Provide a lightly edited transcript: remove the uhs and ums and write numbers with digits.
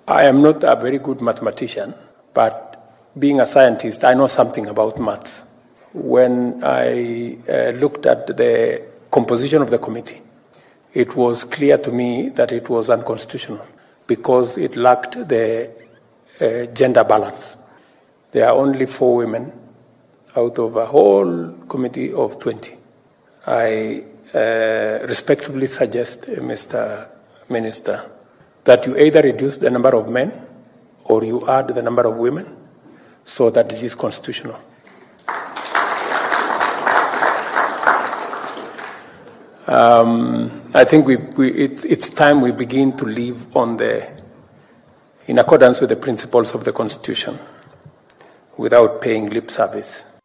I am not a very good mathematician, but being a scientist, I know something about maths. When I looked at the composition of the committee, it was clear to me that it was unconstitutional because it lacked the gender balance. There are only 4 women out of a whole committee of 20. I respectfully suggest, Mr. Minister, that you either reduce the number of men or you add the number of women so that it is constitutional. I think it's time we begin to live in accordance with the principles of the Constitution without paying lip service.